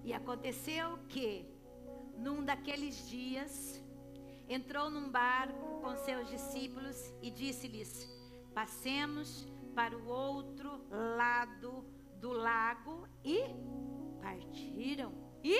E aconteceu que, num daqueles dias, entrou num barco com seus discípulos e disse-lhes: passemos para o outro lado do lago. E partiram.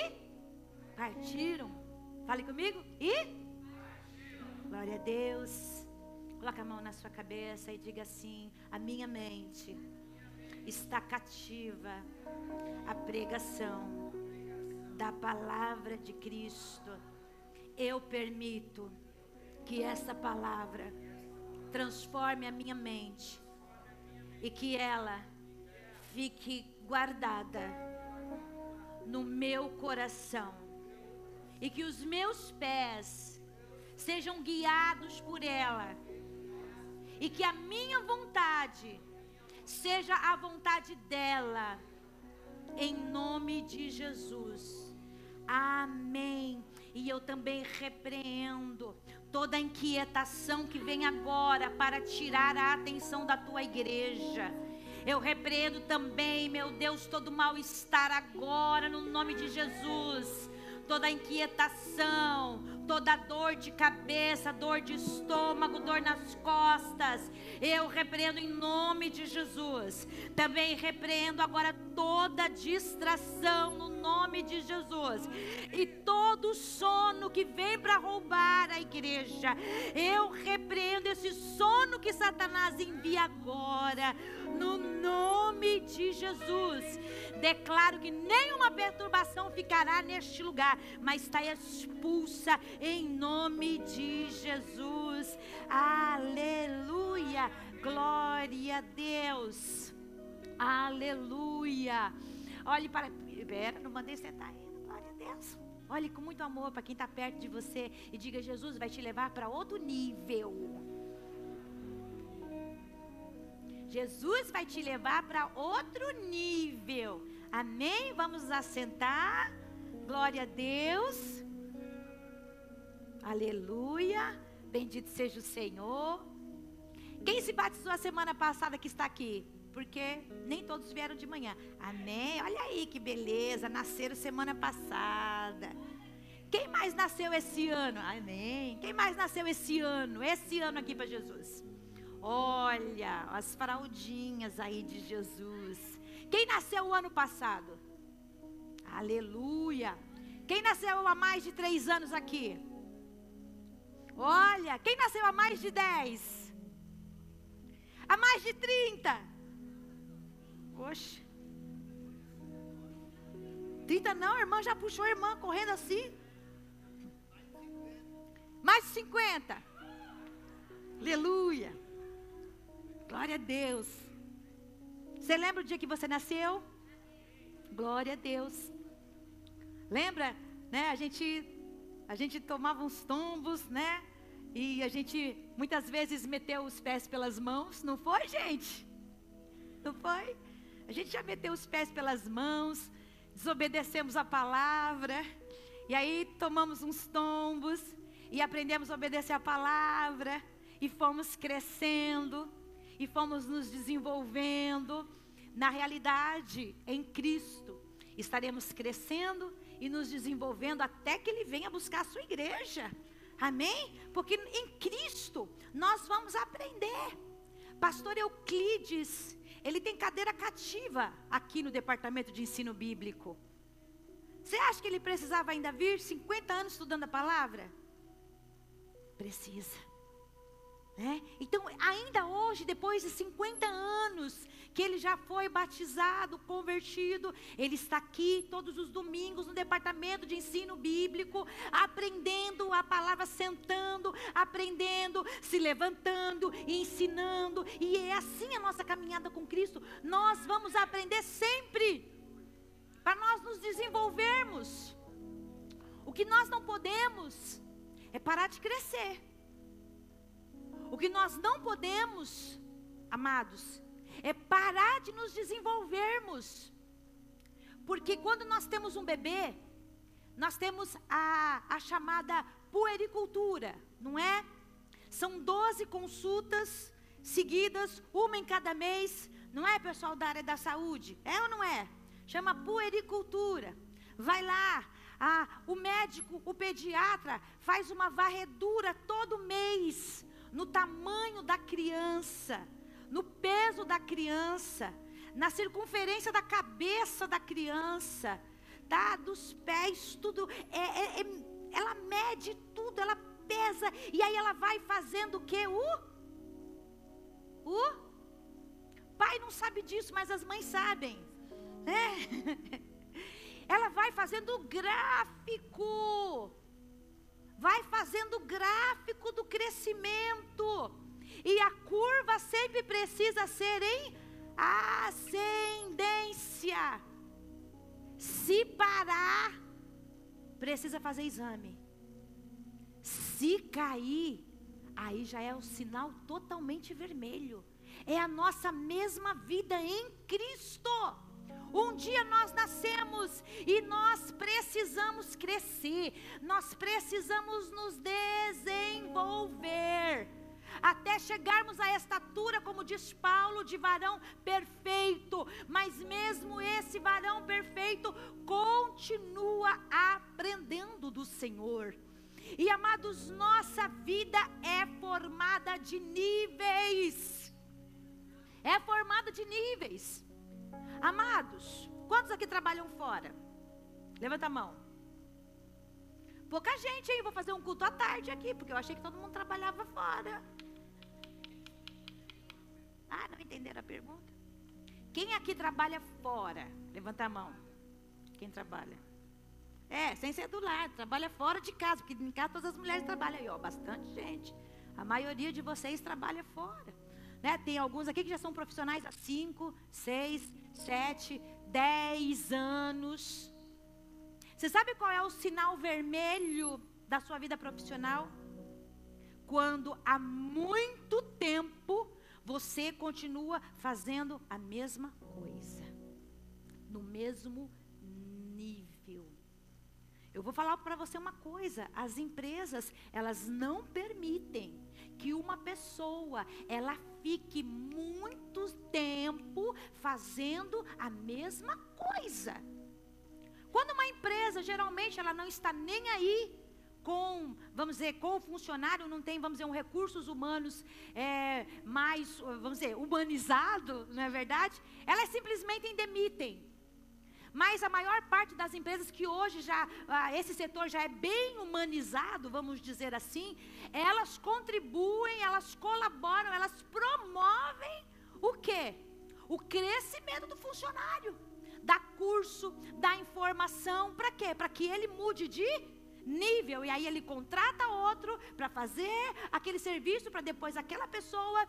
Fale comigo. Glória a Deus. Coloca a mão na sua cabeça e diga assim: a minha mente está cativa à pregação da palavra de Cristo. Eu permito que essa palavra transforme a minha mente e que ela fique guardada no meu coração, e que os meus pés sejam guiados por ela, e que a minha vontade seja a vontade dela, em nome de Jesus. Amém. E eu também repreendo toda a inquietação que vem agora para tirar a atenção da tua igreja. Eu repreendo também, meu Deus, todo mal-estar agora, no nome de Jesus. Toda inquietação, toda dor de cabeça, dor de estômago, dor nas costas, eu repreendo em nome de Jesus. Também repreendo agora toda distração no nome de Jesus. E todo sono que vem para roubar a igreja, eu repreendo esse sono que Satanás envia agora, no nome de Jesus. Declaro que nenhuma perturbação ficará neste lugar, mas está expulsa em nome de Jesus. Aleluia. Glória a Deus. Aleluia. Olhe para... Pera, não mandei sentar ainda. Glória a Deus. Olhe com muito amor para quem está perto de você e diga: Jesus vai te levar para outro nível. Jesus vai te levar para outro nível. Amém? Vamos nos assentar. Glória a Deus. Aleluia. Bendito seja o Senhor. Quem se batizou a semana passada que está aqui? Porque nem todos vieram de manhã. Amém? Olha aí que beleza. Nasceram semana passada. Quem mais nasceu esse ano? Amém. Quem mais nasceu esse ano? Esse ano aqui para Jesus. Olha, as fraldinhas aí de Jesus. Quem nasceu o ano passado? Aleluia. Quem nasceu há mais de 3 anos aqui? Olha, quem nasceu há mais de 10? Há mais de 30? Oxe. 30 não, a irmã já puxou a irmã correndo assim. Mais de 50? Aleluia. Glória a Deus. Você lembra o dia que você nasceu? Glória a Deus. Lembra, né? A gente tomava uns tombos, né? E a gente muitas vezes meteu os pés pelas mãos. Não foi, gente? Não foi? A gente já meteu os pés pelas mãos, desobedecemos a palavra, e aí tomamos uns tombos e aprendemos a obedecer a palavra, e fomos crescendo, e fomos nos desenvolvendo. Na realidade, em Cristo, estaremos crescendo e nos desenvolvendo até que Ele venha buscar a sua igreja. Amém? Porque em Cristo nós vamos aprender. Pastor Euclides, ele tem cadeira cativa aqui no departamento de ensino bíblico. Você acha que ele precisava ainda vir 50 anos estudando a palavra? Precisa. Então, ainda hoje, depois de 50 anos, que ele já foi batizado, convertido, ele está aqui todos os domingos no departamento de ensino bíblico, aprendendo a palavra, sentando, aprendendo, se levantando e ensinando. E é assim a nossa caminhada com Cristo. Nós vamos aprender sempre, para nós nos desenvolvermos. O que nós não podemos é parar de crescer. O que nós não podemos, amados, é parar de nos desenvolvermos. Porque quando nós temos um bebê, nós temos a chamada puericultura, não é? São 12 consultas seguidas, uma em cada mês, não é, pessoal da área da saúde? É ou não é? Chama puericultura. Vai lá, o médico, o pediatra, faz uma varredura todo mês, no tamanho da criança, no peso da criança, na circunferência da cabeça da criança, tá? Dos pés, tudo, ela mede tudo, ela pesa, e aí ela vai fazendo o quê? O pai não sabe disso, mas as mães sabem, né? Ela vai fazendo o gráfico, vai fazendo o gráfico do crescimento, e a curva sempre precisa ser em ascendência. Se parar, precisa fazer exame. Se cair, aí já é o sinal totalmente vermelho. É a nossa mesma vida em Cristo. Um dia nós nascemos e nós precisamos crescer, nós precisamos nos desenvolver, até chegarmos à estatura, como diz Paulo, de varão perfeito. Mas mesmo esse varão perfeito continua aprendendo do Senhor. E amados, nossa vida é formada de níveis. É formada de níveis. Amados, quantos aqui trabalham fora? Levanta a mão. Pouca gente, hein? Vou fazer um culto à tarde aqui, porque eu achei que todo mundo trabalhava fora. Não entenderam a pergunta? Quem aqui trabalha fora? Levanta a mão. Quem trabalha? Sem ser do lar, trabalha fora de casa, porque em casa todas as mulheres trabalham aí, ó, bastante gente. A maioria de vocês trabalha fora, né? Tem alguns aqui que já são profissionais há 5, 6, 7, 10 anos. Você sabe qual é o sinal vermelho da sua vida profissional? Quando há muito tempo você continua fazendo a mesma coisa, no mesmo nível. Eu vou falar para você uma coisa: as empresas, elas não permitem que uma pessoa, ela fique muito tempo fazendo a mesma coisa. Quando uma empresa, geralmente, ela não está nem aí com, vamos dizer, com o funcionário, não tem, vamos dizer, um recursos humanos mais, vamos dizer, humanizado, não é verdade? Elas simplesmente demitem. Mas a maior parte das empresas que hoje esse setor já é bem humanizado, vamos dizer assim, elas contribuem, elas colaboram, elas promovem o quê? O crescimento do funcionário, dá curso, dá informação, para quê? Para que ele mude de nível, e aí ele contrata outro para fazer aquele serviço, para depois aquela pessoa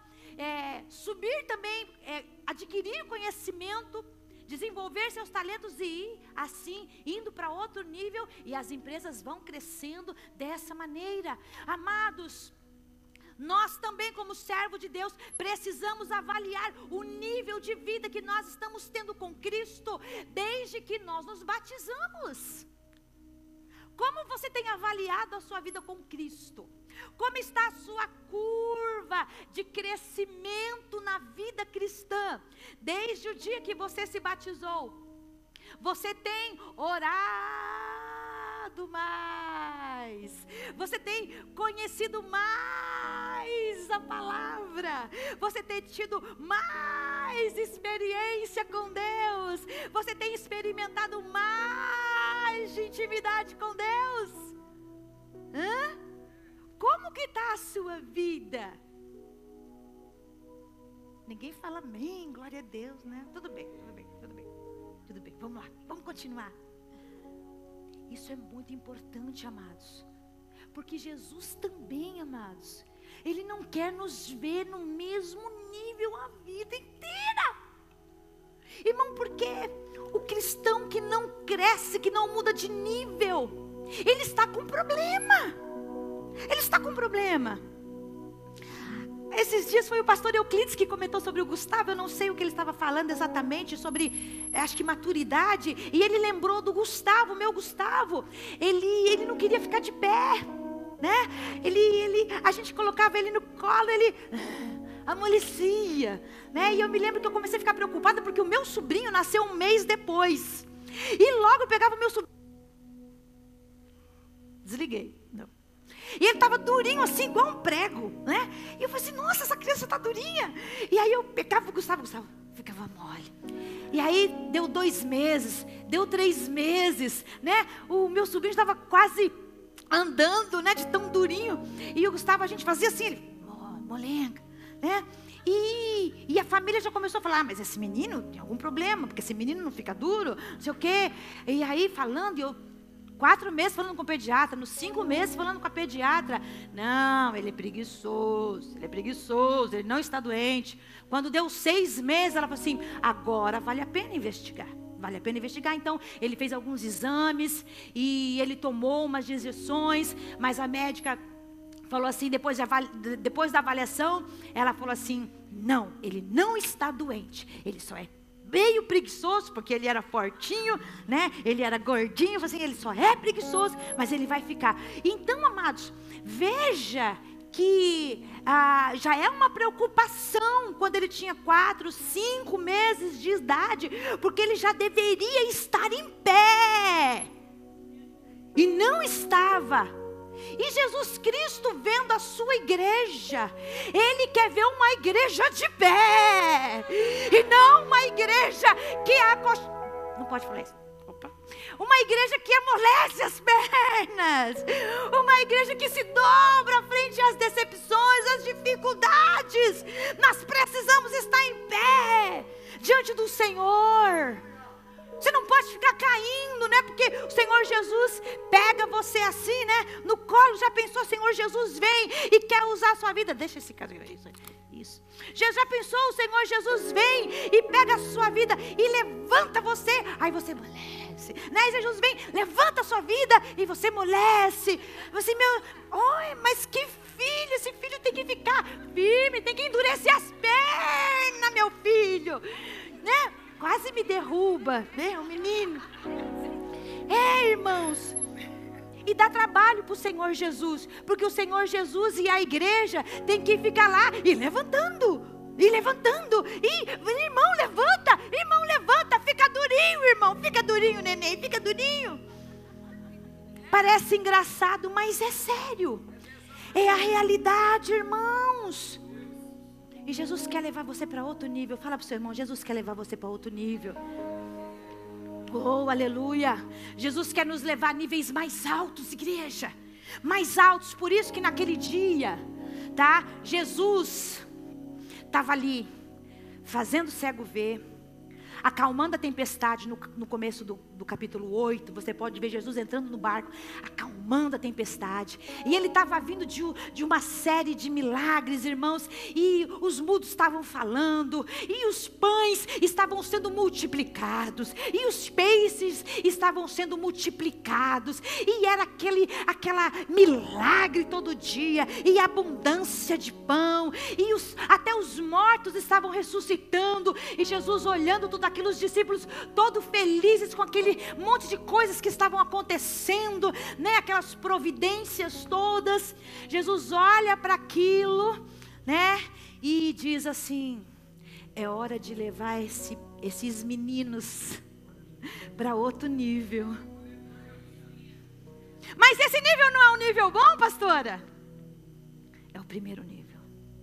subir também, adquirir conhecimento, desenvolver seus talentos e ir assim, indo para outro nível, e as empresas vão crescendo dessa maneira. Amados, nós também, como servo de Deus, precisamos avaliar o nível de vida que nós estamos tendo com Cristo, desde que nós nos batizamos. Como você tem avaliado a sua vida com Cristo? Como está a sua curva de crescimento na vida cristã? Desde o dia que você se batizou, você tem orado mais, você tem conhecido mais a palavra, você tem tido mais experiência com Deus, você tem experimentado mais de intimidade com Deus. Como que está a sua vida? Ninguém fala amém, glória a Deus, né? Tudo bem, vamos lá, vamos continuar. Isso é muito importante, amados, porque Jesus também, amados, Ele não quer nos ver no mesmo nível a vida inteira. Irmão, porque o cristão que não cresce, que não muda de nível, ele está com problema. Ele está com problema. Esses dias foi o pastor Euclides que comentou sobre o Gustavo. Eu não sei o que ele estava falando exatamente, sobre, acho que maturidade. E ele lembrou do Gustavo, meu Gustavo. Ele não queria ficar de pé, né? A gente colocava ele no colo, ele amolecia, né? E eu me lembro que eu comecei a ficar preocupada, porque o meu sobrinho nasceu um mês depois. E logo eu pegava o meu sobrinho desliguei. Não. E ele estava durinho assim, igual um prego, né? E eu falei assim, nossa, essa criança está durinha. E aí eu pegava o Gustavo ficava mole. E aí deu 2 meses, deu 3 meses, né? O meu sobrinho estava quase andando, né? De tão durinho. E o Gustavo, a gente fazia assim, ele, molenga, né? E a família já começou a falar, mas esse menino tem algum problema, porque esse menino não fica duro, não sei o quê. E aí falando, e eu 4 meses falando com o pediatra, nos 5 meses falando com a pediatra. Não, ele é preguiçoso, ele não está doente. Quando deu 6 meses, ela falou assim, agora vale a pena investigar. Vale a pena investigar. Então, ele fez alguns exames e ele tomou umas injeções, mas a médica falou assim, depois da avaliação, ela falou assim, não, ele não está doente, ele só é meio preguiçoso, porque ele era fortinho, né? Ele era gordinho, assim, ele só é preguiçoso, mas ele vai ficar. Então, amados, veja que já é uma preocupação quando ele tinha 4, 5 meses de idade, porque ele já deveria estar em pé, e não estava. E Jesus Cristo vendo a sua igreja, Ele quer ver uma igreja de pé, e não uma igreja que não pode falar isso. Opa. Uma igreja que amolece as pernas, uma igreja que se dobra frente às decepções, às dificuldades. Nós precisamos estar em pé diante do Senhor. Você não pode ficar caindo, né? Porque o Senhor Jesus pega você assim, né? No colo, já pensou, Senhor Jesus vem e quer usar a sua vida. Deixa esse cara aí, isso. Já pensou, o Senhor Jesus vem e pega a sua vida e levanta você. Aí você amolece, né? Jesus vem, levanta a sua vida e você amolece. Você, mas que filho, esse filho tem que ficar firme, tem que endurecer as pernas, meu filho, né? Quase me derruba, né, o menino. Irmãos, e dá trabalho para o Senhor Jesus, porque o Senhor Jesus e a igreja tem que ficar lá e levantando, e irmão levanta, fica durinho, irmão, fica durinho, neném, fica durinho. Parece engraçado, mas é sério, é a realidade, irmãos. E Jesus quer levar você para outro nível. Fala para o seu irmão, Jesus quer levar você para outro nível. Oh, aleluia. Jesus quer nos levar a níveis mais altos, igreja. Mais altos. Por isso que naquele dia, tá? Jesus estava ali, fazendo o cego ver, acalmando a tempestade no começo do capítulo 8. Você pode ver Jesus entrando no barco, acalmando a tempestade. E ele estava vindo de uma série de milagres, irmãos. E os mudos estavam falando, e os pães estavam sendo multiplicados, e os peixes estavam sendo multiplicados. E era aquela milagre todo dia, e abundância de pão. E até os mortos estavam ressuscitando. E Jesus olhando tudo aquilo, os discípulos todos felizes com aquele monte de coisas que estavam acontecendo, né? Aquelas providências todas. Jesus olha para aquilo, né? E diz assim, é hora de levar esses meninos para outro nível. Mas esse nível não é um nível bom, pastora? É o primeiro nível.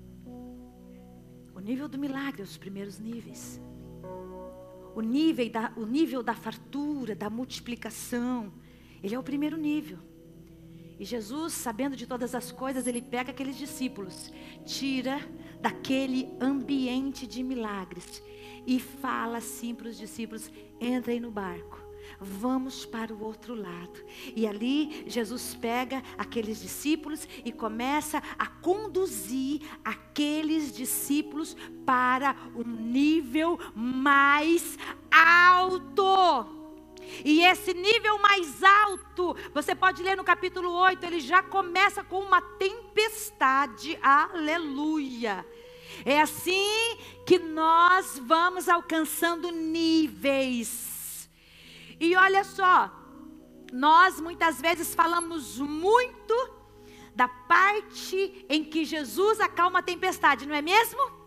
O nível do milagre é os primeiros níveis. O nível da fartura, da multiplicação, ele é o primeiro nível. E Jesus, sabendo de todas as coisas, ele pega aqueles discípulos, tira daquele ambiente de milagres e fala assim para os discípulos, entrem no barco, vamos para o outro lado. E ali Jesus pega aqueles discípulos e começa a conduzir aqueles discípulos para um nível mais alto. E esse nível mais alto, você pode ler no capítulo 8, ele já começa com uma tempestade, aleluia. É assim que nós vamos alcançando níveis. E olha só, nós muitas vezes falamos muito da parte em que Jesus acalma a tempestade, não é mesmo?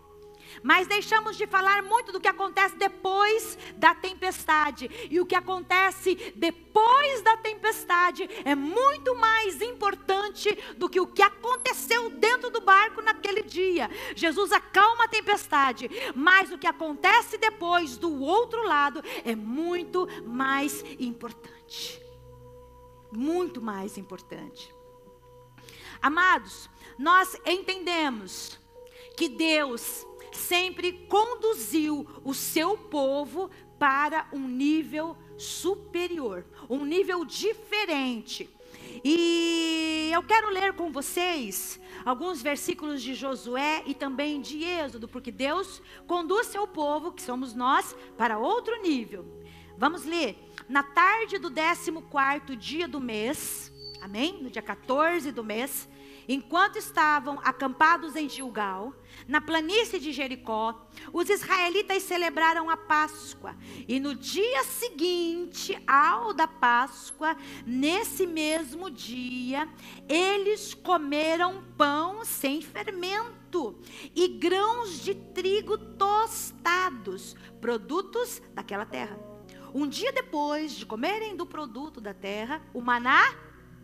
Mas deixamos de falar muito do que acontece depois da tempestade. E o que acontece depois da tempestade é muito mais importante do que o que aconteceu dentro do barco naquele dia. Jesus acalma a tempestade, mas o que acontece depois do outro lado é muito mais importante. Muito mais importante. Amados, nós entendemos que Deus sempre conduziu o seu povo para um nível superior, um nível diferente. E eu quero ler com vocês alguns versículos de Josué e também de Êxodo, porque Deus conduz seu povo, que somos nós, para outro nível. Vamos ler. Na tarde do 14º dia do mês, amém? No dia 14 do mês, enquanto estavam acampados em Gilgal, na planície de Jericó, os israelitas celebraram a Páscoa. E no dia seguinte ao da Páscoa, nesse mesmo dia, eles comeram pão sem fermento e grãos de trigo tostados, produtos daquela terra. Um dia depois de comerem do produto da terra, o maná,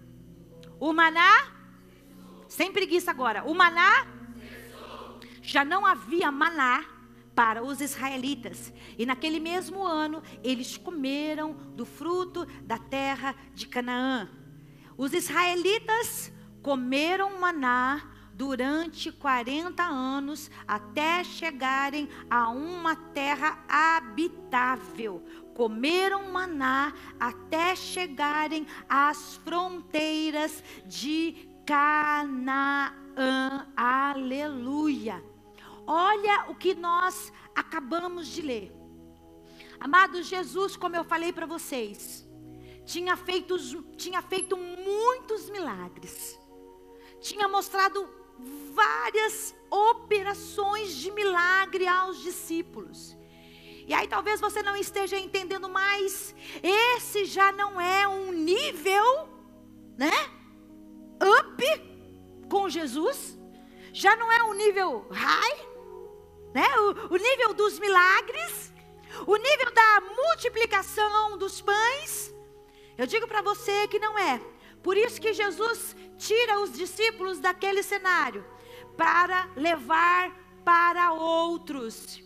sem preguiça agora, o maná, já não havia maná para os israelitas. E naquele mesmo ano, eles comeram do fruto da terra de Canaã. Os israelitas comeram maná durante 40 anos, até chegarem a uma terra habitável. Comeram maná até chegarem às fronteiras de Canaã. Aleluia. Olha o que nós acabamos de ler. Amados, Jesus, como eu falei para vocês, tinha feito muitos milagres. Tinha mostrado várias operações de milagre aos discípulos. E aí talvez você não esteja entendendo mais. Esse já não é um nível, né? Up com Jesus. Já não é um nível high, né? O nível dos milagres, o nível da multiplicação dos pães. Eu digo para você que não é. Por isso que Jesus tira os discípulos daquele cenário para levar para outros.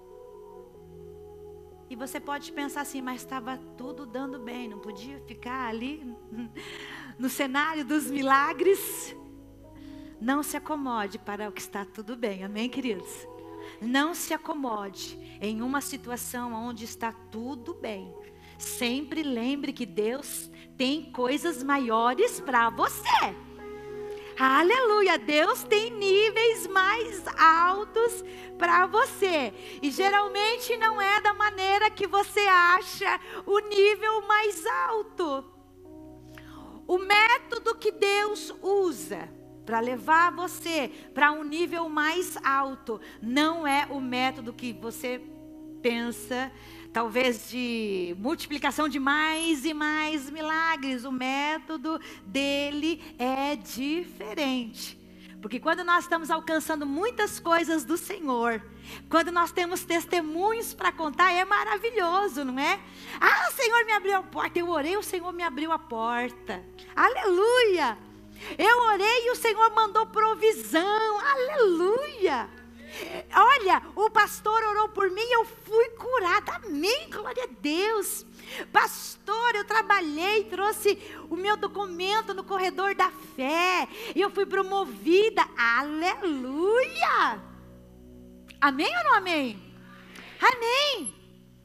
E você pode pensar assim, mas estava tudo dando bem, não podia ficar ali no cenário dos milagres? Não se acomode para o que está tudo bem, amém, queridos? Não se acomode em uma situação onde está tudo bem. Sempre lembre que Deus tem coisas maiores para você. Aleluia, Deus tem níveis mais altos para você. E geralmente não é da maneira que você acha o nível mais alto. O método que Deus usa para levar você para um nível mais alto não é o método que você pensa, talvez de multiplicação de mais e mais milagres. O método dele é diferente. Porque quando nós estamos alcançando muitas coisas do Senhor, quando nós temos testemunhos para contar, é maravilhoso, não é? Ah, o Senhor me abriu a porta. Eu orei, o Senhor me abriu a porta. Aleluia! Eu orei e o Senhor mandou provisão. Aleluia! Olha, o pastor orou por mim e eu fui curada. Amém, glória a Deus. Pastor, eu trabalhei, trouxe o meu documento no corredor da fé e eu fui promovida. Aleluia. Amém ou não amém? Amém.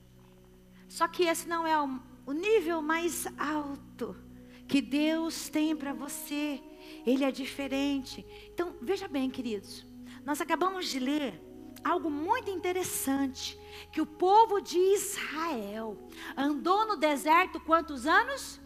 Só que esse não é o nível mais alto que Deus tem para você. Ele é diferente. Então, veja bem, queridos. Nós acabamos de ler algo muito interessante, que o povo de Israel andou no deserto quantos anos?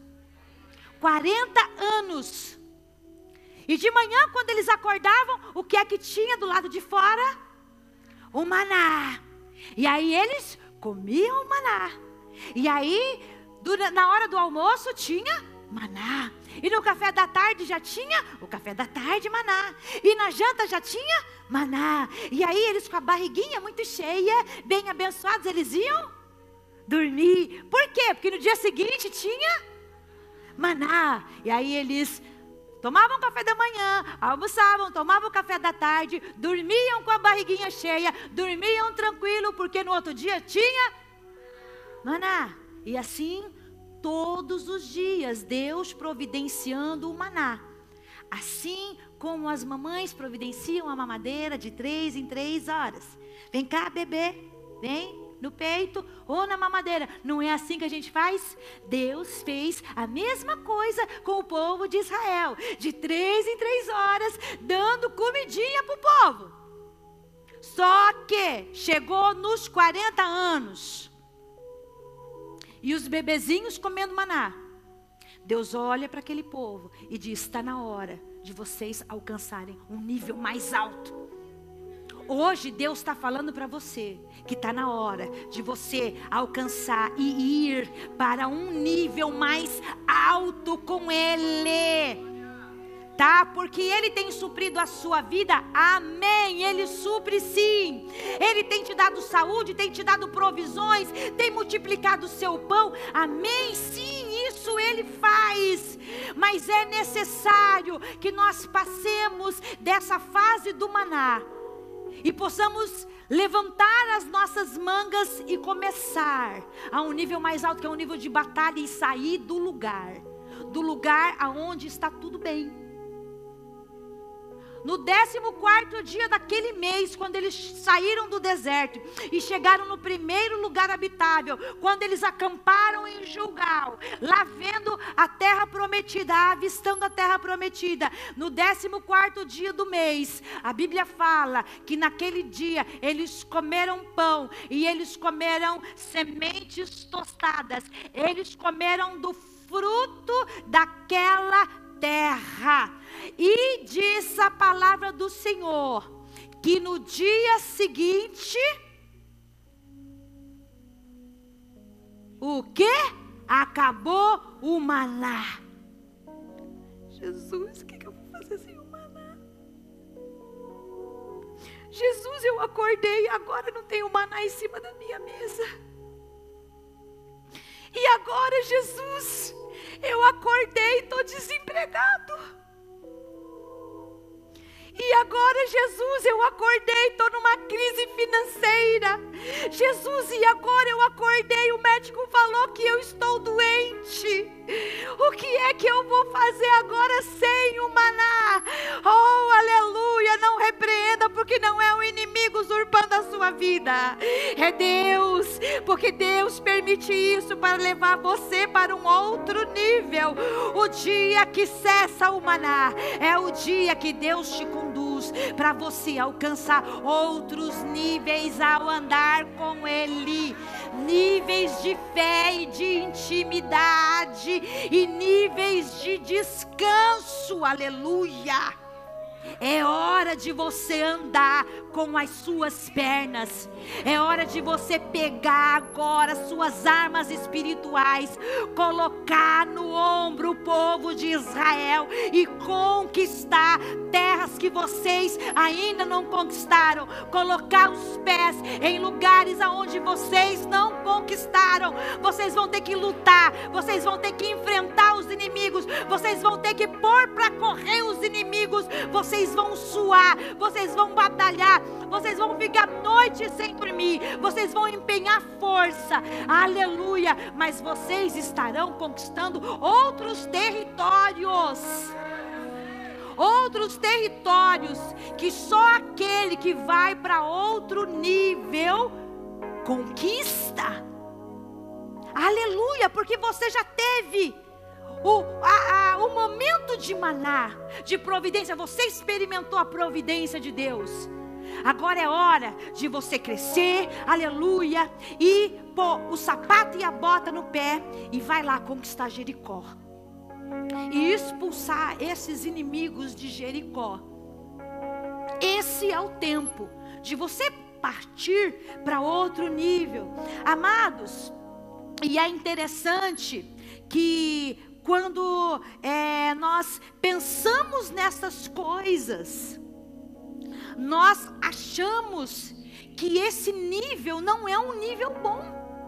40 anos. E de manhã, quando eles acordavam, o que é que tinha do lado de fora? O maná. E aí eles comiam o maná. E aí, na hora do almoço, tinha maná. E no café da tarde já tinha o café da tarde, maná. E na janta já tinha maná. E aí eles com a barriguinha muito cheia, bem abençoados, eles iam dormir. Por quê? Porque no dia seguinte tinha maná. E aí eles tomavam café da manhã, almoçavam, tomavam café da tarde, dormiam com a barriguinha cheia, dormiam tranquilo, porque no outro dia tinha maná. E assim, todos os dias, Deus providenciando o maná. Assim como as mamães providenciam a mamadeira de 3 em 3 horas. Vem cá, bebê, vem. No peito ou na mamadeira. Não é assim que a gente faz? Deus fez a mesma coisa com o povo de Israel. De 3 em 3 horas, dando comidinha para o povo. Só que chegou nos 40 anos. E os bebezinhos comendo maná. Deus olha para aquele povo e diz: está na hora de vocês alcançarem um nível mais alto. Hoje Deus está falando para você que está na hora de você alcançar e ir para um nível mais alto com Ele. Tá? Porque Ele tem suprido a sua vida, amém, Ele supre sim. Ele tem te dado saúde, tem te dado provisões, tem multiplicado o seu pão, amém, sim, isso Ele faz. Mas é necessário que nós passemos dessa fase do maná e possamos levantar as nossas mangas e começar a um nível mais alto, que é um nível de batalha, e sair do lugar aonde está tudo bem. No 14º dia daquele mês, quando eles saíram do deserto e chegaram no primeiro lugar habitável, quando eles acamparam em Gilgal, lá vendo a terra prometida, avistando a terra prometida, no 14º dia do mês, a Bíblia fala que naquele dia eles comeram pão e eles comeram sementes tostadas, eles comeram do fruto daquela terra. E diz a palavra do Senhor que no dia seguinte, o que? Acabou o maná. Jesus, o que eu vou fazer sem o maná? Jesus, eu acordei e agora não tenho maná em cima da minha mesa. E agora, Jesus, eu acordei e estou desempregado. E agora, Jesus, eu acordei, estou numa crise financeira. Jesus, e agora eu acordei, o médico falou que eu estou doente. O que é que eu vou fazer agora sem o maná? Oh, aleluia, não repreenda, porque não é o inimigo usurpando a sua vida. É Deus, porque Deus permite isso para levar você para um outro nível. O dia que cessa o maná é o dia que Deus te conduz para você alcançar outros níveis ao andar com Ele. Níveis de fé e de intimidade e níveis de descanso, aleluia. É hora de você andar com as suas pernas. É hora de você pegar agora suas armas espirituais, colocar no ombro o povo de Israel e conquistar terras que vocês ainda não conquistaram. Colocar os pés em lugares aonde vocês não conquistaram. Vocês vão ter que lutar, vocês vão ter que enfrentar os inimigos, vocês vão ter que pôr para correr os inimigos, vocês vão suar, vocês vão batalhar, vocês vão ficar noites sem dormir, vocês vão empenhar força, aleluia, mas vocês estarão conquistando outros territórios. Outros territórios que só aquele que vai para outro nível conquista. Aleluia, porque você já teve o momento de maná, de providência. Você experimentou a providência de Deus. Agora é hora de você crescer, aleluia, e pôr o sapato e a bota no pé e vai lá conquistar Jericó e expulsar esses inimigos de Jericó. Esse é o tempo de você partir para outro nível, amados. E é interessante que quando nós pensamos nessas coisas, nós achamos que esse nível não é um nível bom.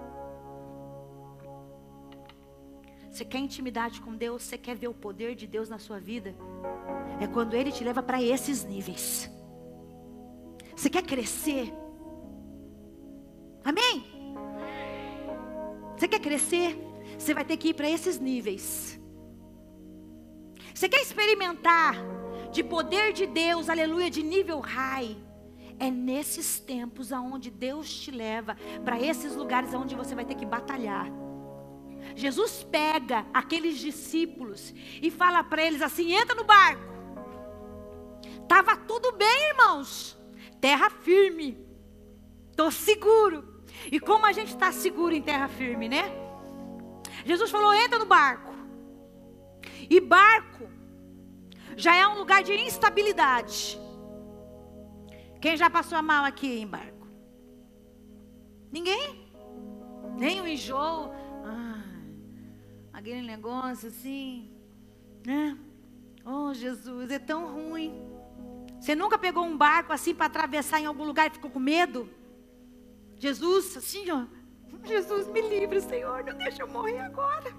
Você quer intimidade com Deus? Você quer ver o poder de Deus na sua vida? É quando Ele te leva para esses níveis. Você quer crescer? Amém? Você quer crescer? Você vai ter que ir para esses níveis. Você quer experimentar de poder de Deus, aleluia, de nível high? É nesses tempos aonde Deus te leva para esses lugares aonde você vai ter que batalhar. Jesus pega aqueles discípulos e fala para eles assim: entra no barco. Tava tudo bem, irmãos, terra firme, tô seguro. E como a gente está seguro em terra firme, né? Jesus falou: entra no barco. E barco já é um lugar de instabilidade. Quem já passou mal aqui em barco? Ninguém? Nem o enjoo. Aquele negócio assim, né? Oh, Jesus, é tão ruim. Você nunca pegou um barco assim para atravessar em algum lugar e ficou com medo? Jesus, assim, ó. Jesus, me livre, Senhor, não deixa eu morrer agora.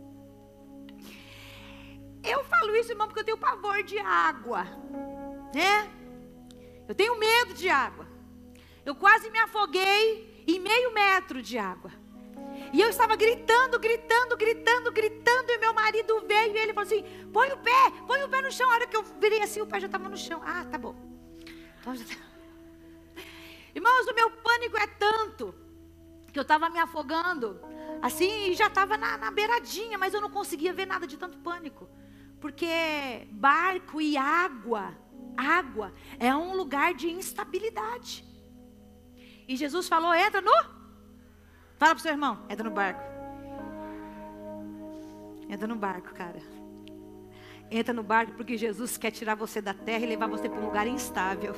Eu falo isso, irmão, porque eu tenho pavor de água, né? Eu tenho medo de água. Eu quase me afoguei em meio metro de água. E eu estava gritando, e meu marido veio e ele falou assim: põe o pé no chão. A hora que eu virei assim, o pé já estava no chão. Ah, tá bom. Irmãos, o meu pânico é tanto que eu estava me afogando, assim, e já estava na beiradinha, mas eu não conseguia ver nada de tanto pânico. Porque barco e água é um lugar de instabilidade. E Jesus falou: entra no... Fala pro seu irmão, entra no barco. Entra no barco, cara. Entra no barco porque Jesus quer tirar você da terra e levar você para um lugar instável.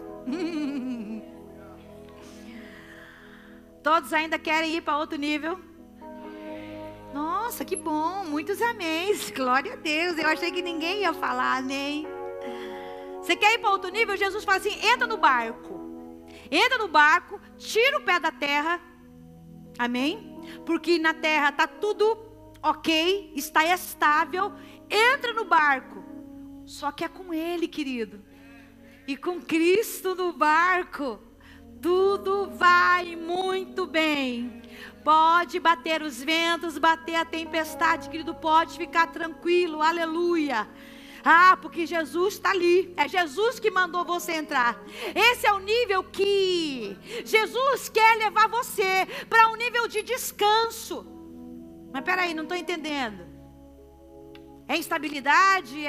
Todos ainda querem ir para outro nível? Nossa, que bom, muitos améns, glória a Deus. Eu achei que ninguém ia falar amém. Você quer ir para outro nível? Jesus fala assim: entra no barco. Entra no barco, tira o pé da terra. Amém? Porque na terra está tudo ok, está estável. Entra no barco. Só que é com Ele, querido. E com Cristo no barco, tudo vai muito bem. Pode bater os ventos, bater a tempestade, querido, pode ficar tranquilo, aleluia. Ah, porque Jesus está ali, é Jesus que mandou você entrar. Esse é o nível que Jesus quer levar você para um nível de descanso. Mas peraí, não estou entendendo. É instabilidade,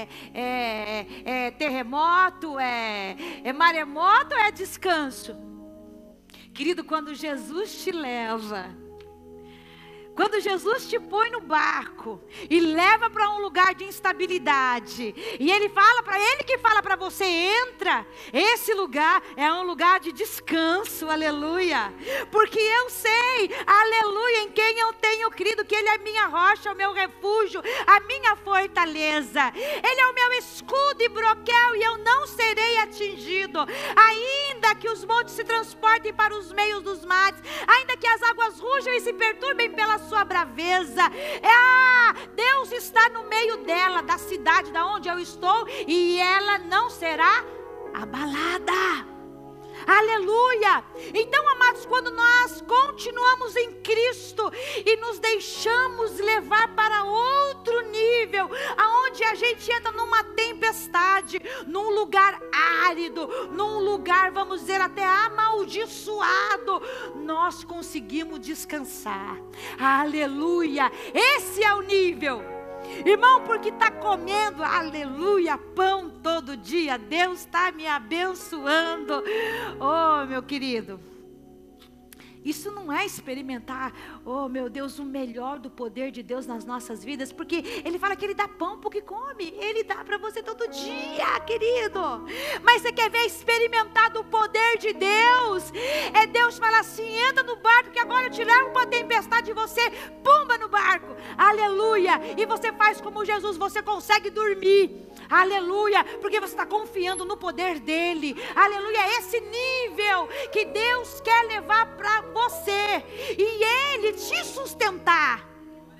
é terremoto, é maremoto ou é descanso? Querido, quando Jesus te leva, quando Jesus te põe no barco e leva para um lugar de instabilidade, e Ele que fala para você, entra, esse lugar é um lugar de descanso, aleluia, porque eu sei, aleluia, em quem eu tenho crido, que Ele é a minha rocha, o meu refúgio, a minha fortaleza, Ele é o meu escudo e broquel, e eu não serei atingido, ainda que os montes se transportem para os meios dos mares, ainda que as águas rujam e se perturbem pela sua braveza, Deus está no meio dela, da cidade da onde eu estou, e ela não será abalada. Aleluia. Então, amados, quando nós continuamos em Cristo e nos deixamos levar para outro nível, aonde a gente entra numa tempestade, num lugar árido, num lugar, vamos dizer, até amaldiçoado, nós conseguimos descansar. Aleluia. Esse é o nível. Irmão, porque está comendo, aleluia, pão todo dia, Deus está me abençoando. Oh, meu querido, Isso não é experimentar, oh meu Deus, o melhor do poder de Deus nas nossas vidas, porque Ele fala que Ele dá pão para o que come, Ele dá para você todo dia, querido. Mas você quer ver experimentar do poder de Deus? É Deus falar assim: entra no barco que agora eu te levo para a tempestade, e você pumba no barco, aleluia, e você faz como Jesus, você consegue dormir, aleluia, porque você está confiando no poder dEle, aleluia. É esse nível que Deus quer levar para você, e Ele te sustentar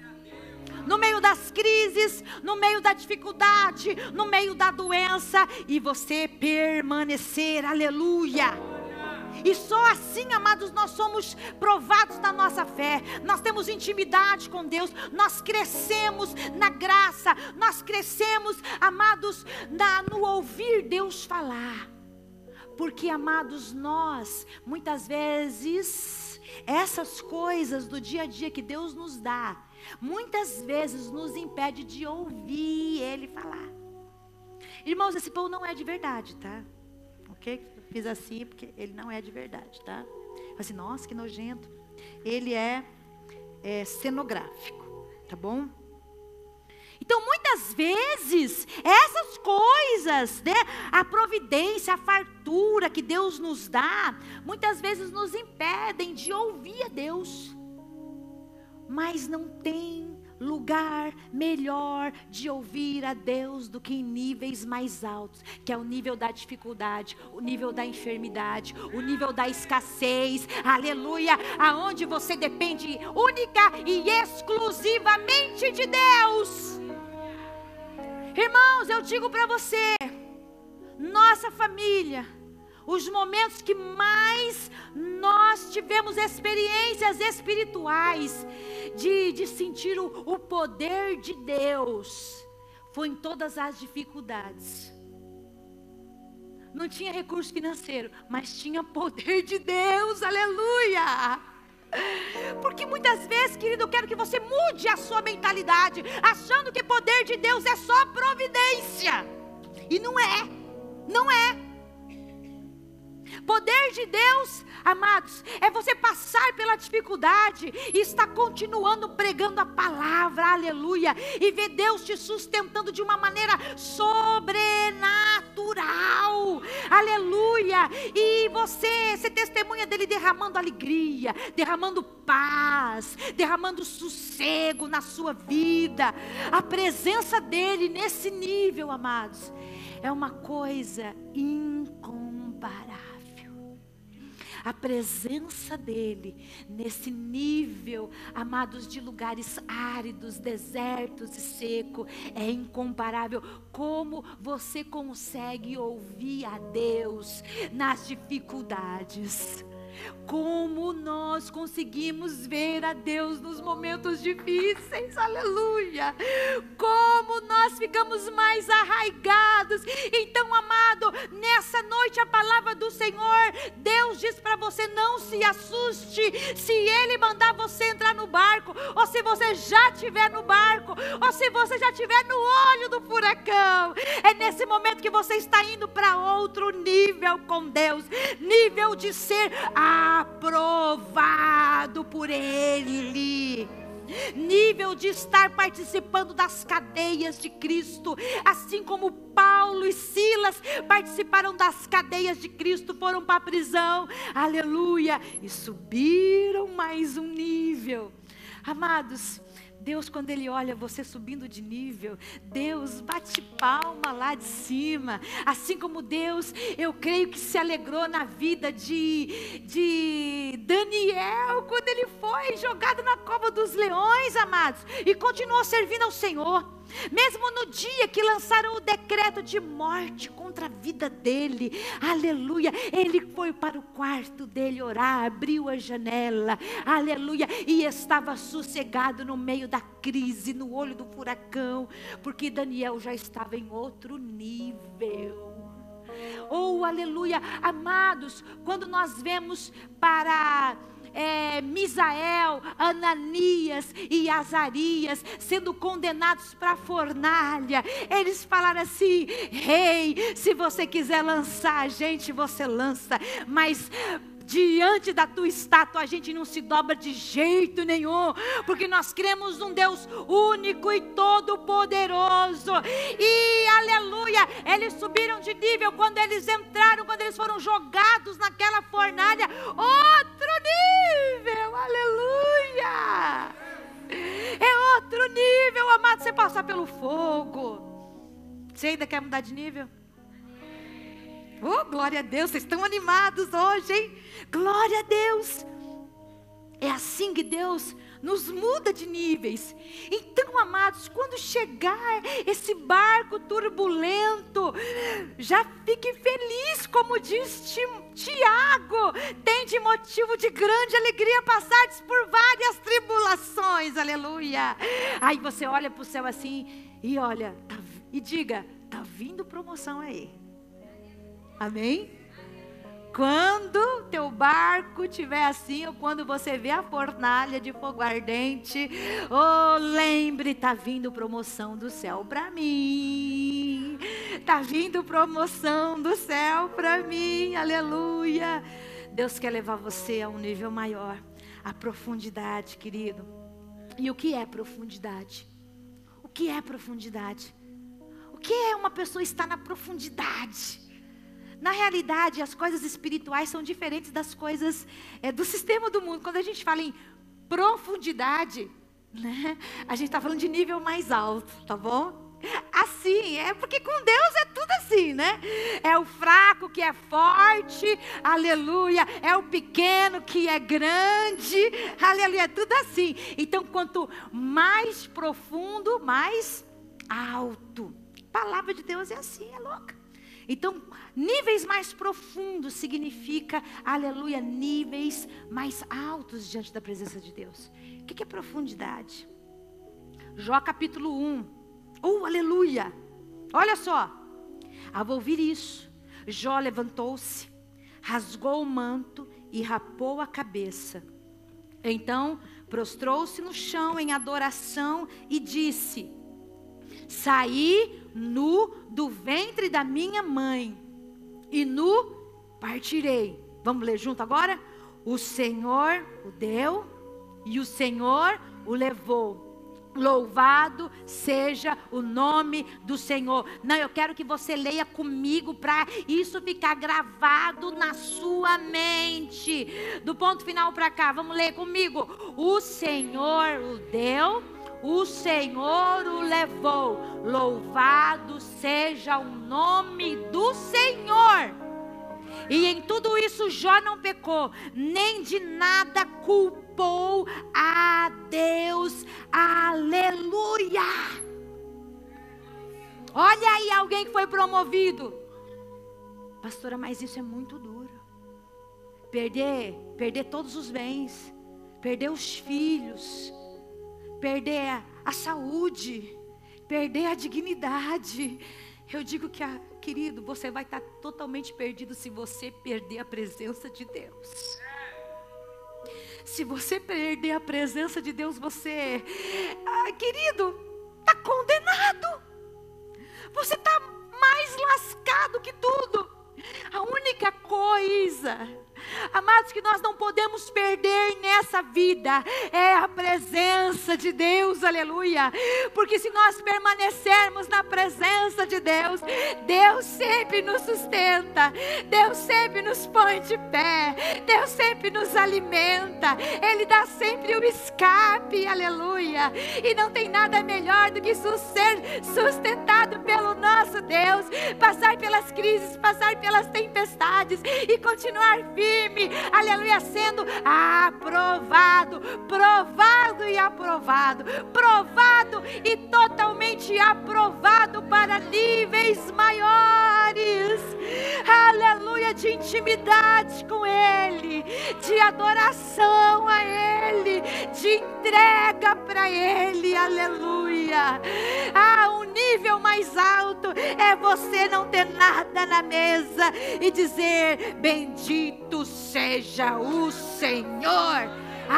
no meio das crises, no meio da dificuldade, no meio da doença, e você permanecer, aleluia. E só assim, amados, nós somos provados na nossa fé, nós temos intimidade com Deus, nós crescemos na graça, nós crescemos, amados, no ouvir Deus falar. Porque, amados, nós, muitas vezes, essas coisas do dia a dia que Deus nos dá, muitas vezes nos impede de ouvir Ele falar. Irmãos, esse povo não é de verdade, tá? Ok? Fiz assim porque ele não é de verdade, tá? Assim, nossa, que nojento. Ele é cenográfico, tá bom? Então, muitas vezes, essas coisas, né, a providência, a fartura que Deus nos dá, muitas vezes nos impedem de ouvir a Deus. Mas não tem lugar melhor de ouvir a Deus do que em níveis mais altos, que é o nível da dificuldade, o nível da enfermidade, o nível da escassez, aleluia, aonde você depende única e exclusivamente de Deus. Irmãos, eu digo para você, nossa família, os momentos que mais nós tivemos experiências espirituais, de sentir o poder de Deus, foi em todas as dificuldades. Não tinha recurso financeiro, mas tinha poder de Deus, aleluia. Porque muitas vezes, querido, eu quero que você mude a sua mentalidade, achando que poder de Deus é só providência, e não é, não é. Poder de Deus, amados, é você passar pela dificuldade e estar continuando pregando a palavra, aleluia, e ver Deus te sustentando de uma maneira sobrenatural, aleluia, e você ser testemunha dele derramando alegria, derramando paz, derramando sossego na sua vida. A presença dele nesse nível, amados, é uma coisa incomparável. A presença dele nesse nível, amados, de lugares áridos, desertos e seco, é incomparável. Como você consegue ouvir a Deus nas dificuldades? Como nós conseguimos ver a Deus nos momentos difíceis, aleluia, como nós ficamos mais arraigados. Então, amado, nessa noite a palavra do Senhor, Deus diz para você: não se assuste se Ele mandar você entrar no barco, ou se você já estiver no barco, ou se você já estiver no olho do furacão. É nesse momento que você está indo para outro nível com Deus, nível de ser aprovado por Ele, nível de estar participando das cadeias de Cristo, assim como Paulo e Silas participaram das cadeias de Cristo, foram para a prisão, aleluia, e subiram mais um nível. Amados, Deus, quando Ele olha você subindo de nível, Deus bate palma lá de cima. Assim como Deus, eu creio que se alegrou na vida de Daniel, quando ele foi jogado na cova dos leões, amados, e continuou servindo ao Senhor. Mesmo no dia que lançaram o decreto de morte contra a vida dele, aleluia, ele foi para o quarto dele orar, abriu a janela, aleluia, e estava sossegado no meio da crise, no olho do furacão, porque Daniel já estava em outro nível. Oh, aleluia, amados, quando nós vemos para Misael, Ananias e Azarias sendo condenados para a fornalha, eles falaram assim: rei, se você quiser lançar a gente, você lança, mas diante da tua estátua a gente não se dobra de jeito nenhum, porque nós cremos num Deus único e todo poderoso. E aleluia, eles subiram de nível quando eles entraram, quando eles foram jogados naquela fornalha, outro nível, aleluia, é outro nível, amado. Você passar pelo fogo, você ainda quer mudar de nível? Oh, glória a Deus, vocês estão animados hoje, hein? Glória a Deus. É assim que Deus nos muda de níveis. Então, amados, quando chegar esse barco turbulento, já fique feliz, como diz Tiago, tem de motivo de grande alegria passardes por várias tribulações, aleluia. Aí você olha para o céu assim e olha, e diga, tá vindo promoção aí. Amém? Quando teu barco estiver assim, ou quando você vê a fornalha de fogo ardente, oh, lembre, está vindo promoção do céu para mim. Está vindo promoção do céu para mim, aleluia. Deus quer levar você a um nível maior, a profundidade, querido. E o que é profundidade? O que é profundidade? O que é uma pessoa estar na profundidade? Na realidade, as coisas espirituais são diferentes das coisas do sistema do mundo. Quando a gente fala em profundidade, né, a gente está falando de nível mais alto, tá bom? Assim, porque com Deus é tudo assim, né? É o fraco que é forte, aleluia. É o pequeno que é grande, aleluia. É tudo assim. Então, quanto mais profundo, mais alto. A palavra de Deus é assim, é louca. Então, níveis mais profundos significa, aleluia, níveis mais altos diante da presença de Deus. O que é profundidade? Jó capítulo 1. Aleluia! Olha só. Ao ouvir isso, Jó levantou-se, rasgou o manto e rapou a cabeça. Então, prostrou-se no chão em adoração e disse: saí nu do ventre da minha mãe, e nu partirei. Vamos ler junto agora? O Senhor o deu, e o Senhor o levou. Louvado seja o nome do Senhor. Não, eu quero que você leia comigo para isso ficar gravado na sua mente. Do ponto final para cá, vamos ler comigo. O Senhor o deu, o Senhor o levou. Louvado seja o nome do Senhor. E em tudo isso Jó não pecou, nem de nada culpou a Deus. Aleluia! Olha aí alguém que foi promovido. Pastora, mas isso é muito duro. Perder todos os bens, perder os filhos, perder a saúde, perder a dignidade. Eu digo que, querido, você vai estar totalmente perdido se você perder a presença de Deus. Se você perder a presença de Deus, você, querido, está condenado. Você está mais lascado que tudo. A única coisa, amados, que nós não podemos perder nessa vida é a presença de Deus, aleluia. Porque se nós permanecermos na presença de Deus, Deus sempre nos sustenta, Deus sempre nos põe de pé, Deus sempre nos alimenta, Ele dá sempre o escape, aleluia. E não tem nada melhor do que ser sustentado pelo nosso Deus, passar pelas crises, passar pelas tempestades e continuar firme, aleluia, sendo aprovado, provado e aprovado, provado e totalmente aprovado para níveis maiores, aleluia, de intimidade com Ele, de adoração a Ele, de entrega para Ele, aleluia. Um nível mais alto é você não ter nada na mesa e dizer: bendito Bendito seja o Senhor.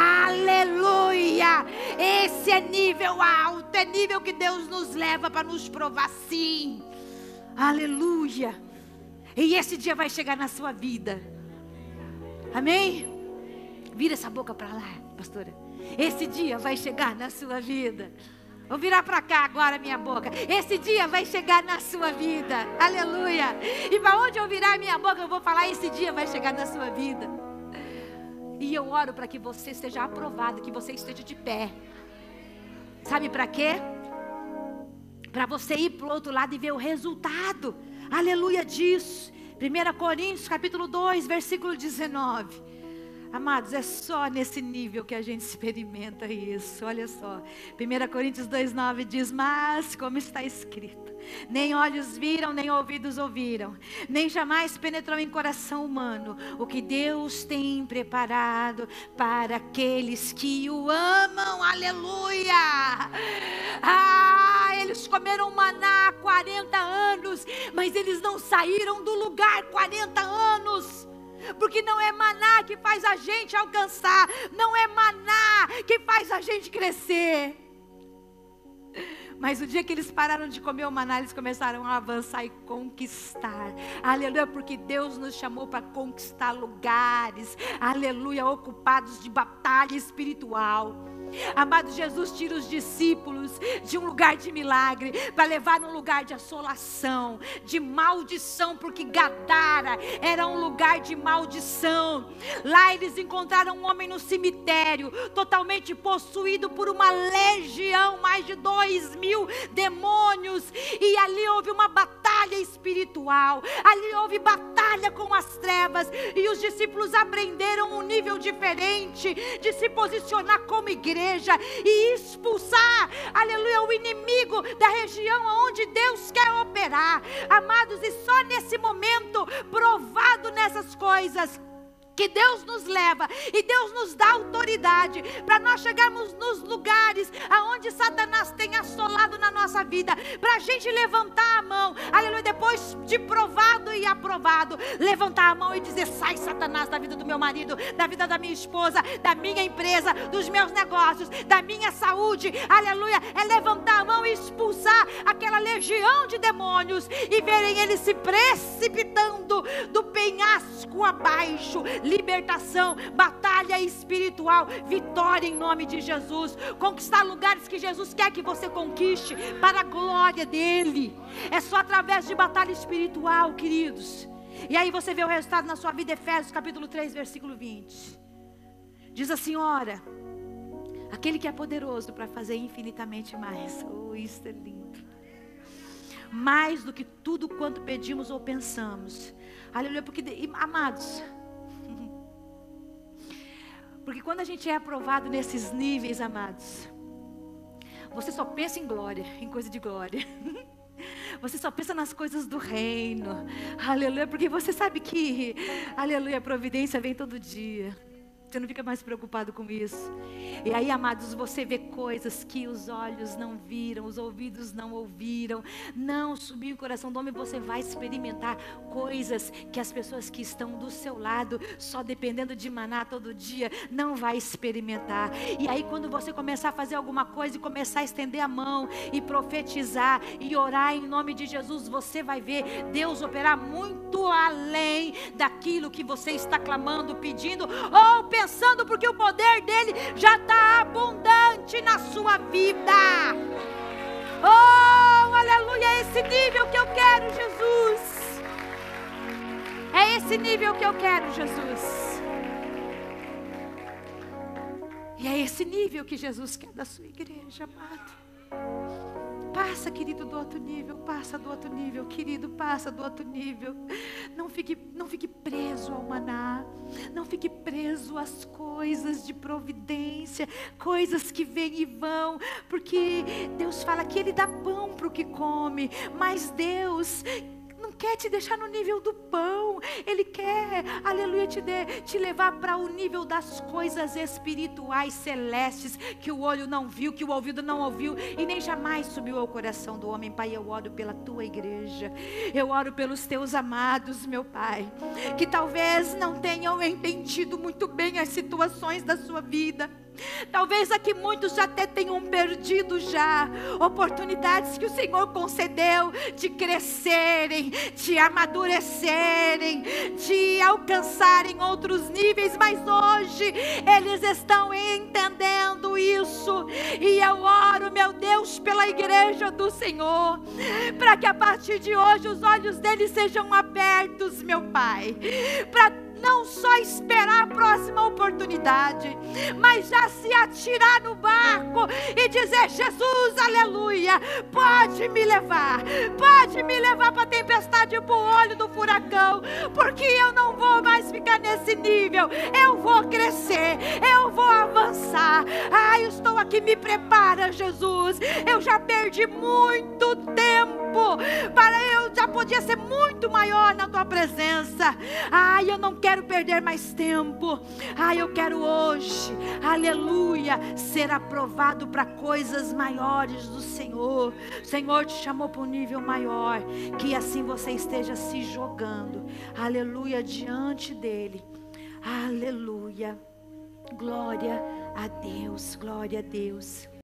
Aleluia. Esse é nível alto, é nível que Deus nos leva para nos provar, sim. Aleluia. E esse dia vai chegar na sua vida. Amém? Vira essa boca para lá, pastora. Esse dia vai chegar na sua vida. Vou virar para cá agora minha boca. Esse dia vai chegar na sua vida. Aleluia. E para onde eu virar minha boca, eu vou falar: esse dia vai chegar na sua vida. E eu oro para que você seja aprovado, que você esteja de pé. Sabe para quê? Para você ir para o outro lado e ver o resultado. Aleluia disso. 1 Coríntios capítulo 2, versículo 19. Amados, é só nesse nível que a gente experimenta isso. Olha só, 1 Coríntios 2,9 diz: mas como está escrito, nem olhos viram, nem ouvidos ouviram, nem jamais penetrou em coração humano o que Deus tem preparado para aqueles que o amam. Aleluia. Eles comeram maná há 40 anos, mas eles não saíram do lugar 40 anos. Porque não é maná que faz a gente alcançar, não é maná que faz a gente crescer. Mas o dia que eles pararam de comer o maná, eles começaram a avançar e conquistar. Aleluia, porque Deus nos chamou para conquistar lugares. Aleluia, ocupados de batalha espiritual. Amado, Jesus tira os discípulos de um lugar de milagre para levar num lugar de assolação, de maldição, porque Gadara era um lugar de maldição. Lá eles encontraram um homem no cemitério, totalmente possuído por uma legião, mais de 2.000 demônios, e ali houve uma batalha espiritual, ali houve batalha com as trevas, e os discípulos aprenderam um nível diferente de se posicionar como igreja e expulsar, aleluia, o inimigo da região onde Deus quer operar. Amados, e só nesse momento, provado nessas coisas, que Deus nos leva e Deus nos dá autoridade para nós chegarmos nos lugares aonde Satanás tem assolado na nossa vida, para a gente levantar a mão, aleluia, depois de provado e aprovado, levantar a mão e dizer: sai, Satanás, da vida do meu marido, da vida da minha esposa, da minha empresa, dos meus negócios, da minha saúde. Aleluia, é levantar a mão e expulsar aquela legião de demônios e verem eles se precipitando do penhasco abaixo. Libertação, batalha espiritual, vitória em nome de Jesus. Conquistar lugares que Jesus quer que você conquiste para a glória dele. É só através de batalha espiritual, queridos. E aí você vê o resultado na sua vida. Efésios capítulo 3, versículo 20. Diz assim: ora, aquele que é poderoso para fazer infinitamente mais. Oh, isso é lindo. Mais do que tudo quanto pedimos ou pensamos. Aleluia, porque, amados, porque quando a gente é aprovado nesses níveis, amados, você só pensa em glória, em coisa de glória. Você só pensa nas coisas do reino. Aleluia, porque você sabe que, aleluia, a providência vem todo dia. Você não fica mais preocupado com isso. E aí, amados, você vê coisas que os olhos não viram, os ouvidos não ouviram, não subiu o coração do homem. Você vai experimentar coisas que as pessoas que estão do seu lado, só dependendo de maná todo dia, não vai experimentar. E aí, quando você começar a fazer alguma coisa e começar a estender a mão e profetizar e orar em nome de Jesus, você vai ver Deus operar muito além daquilo que você está clamando, pedindo ou pensando, porque o poder dele já está abundante na sua vida. Oh, aleluia, é esse nível que eu quero, Jesus. É esse nível que eu quero, Jesus. E é esse nível que Jesus quer da sua igreja, amado. Passa, querido, do outro nível. Passa do outro nível, querido. Passa do outro nível. Não fique preso ao maná. Não fique preso às coisas de providência. Coisas que vêm e vão. Porque Deus fala que Ele dá pão para o que come. Mas Deus não quer te deixar no nível do pão. Ele quer, aleluia, te levar para o nível das coisas espirituais celestes, que o olho não viu, que o ouvido não ouviu e nem jamais subiu ao coração do homem. Pai, eu oro pela tua igreja, eu oro pelos teus amados, meu Pai, que talvez não tenham entendido muito bem as situações da sua vida. Talvez aqui muitos já até tenham perdido já oportunidades que o Senhor concedeu de crescerem, de amadurecerem, de alcançarem outros níveis, mas hoje eles estão entendendo isso. E eu oro, meu Deus, pela igreja do Senhor, para que a partir de hoje os olhos deles sejam abertos, meu Pai, para não só esperar a próxima oportunidade, mas já se atirar no barco e dizer: Jesus, aleluia, pode me levar para a tempestade, para o olho do furacão, porque eu não vou mais ficar nesse nível, eu vou crescer, eu vou avançar. Eu estou aqui, me prepara, Jesus, eu já perdi muito tempo, eu já podia ser muito maior na tua presença. Eu não quero perder mais tempo. Eu quero hoje, aleluia, ser aprovado para coisas maiores do Senhor. O Senhor te chamou para um nível maior, que assim você esteja se jogando, aleluia, diante dele. Aleluia, glória a Deus, glória a Deus.